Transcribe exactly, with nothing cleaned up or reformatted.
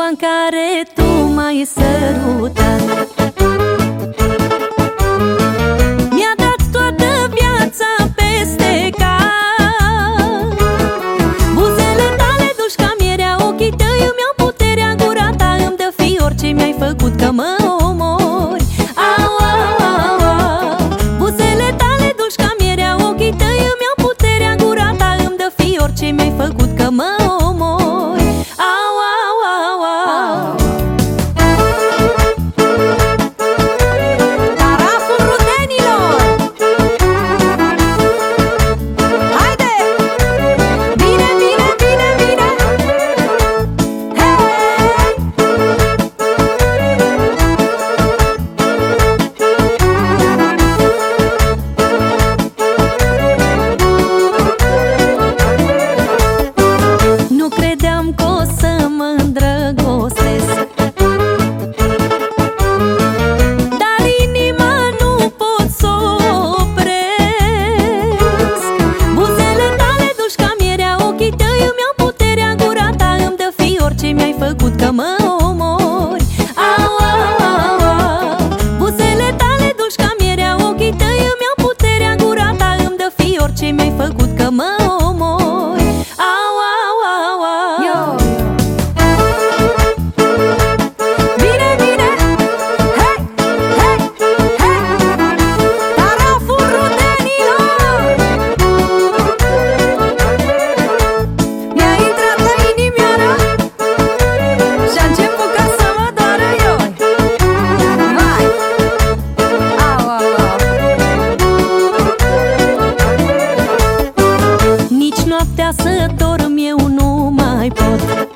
în care tu m-ai sărutat. Mi-a dat toată viața peste cap. Buzele tale dulci ca mierea, ochii tăi îmi iau puterea, gura ta îmi dă fi orice mi-ai făcut că mă omori. Au, au, au, au. Buzele tale dulci ca mierea, ochii tăi îmi iau puterea, gura ta îmi dă fi orice mi-ai făcut că mă omori. Au, au, au, au. Taraful rudenilor! Haide! Bine, bine, bine, bine! Hei! Nu credeam că o să mă îndrăgostesc, dar inima nu pot să o opresc. Buzele tale dulci ca mierea, ochii tăi îmi iau puterea, gura ta îmi dă fi orice mi-ai făcut că mă omori. Au, au, au, au. Buzele tale dulci ca mierea, ochii tăi îmi iau puterea, gura ta îmi dă fi orice mi-ai făcut că mă omori. Au, au, au, au. Bine, bine! Hei, hei, hei! Taraful rudenilor! Mi-a intrat la inimioară și-a început ca să mă doară eu. Vai! Au, au, au. Nici noaptea să dorm eu nu mai pot.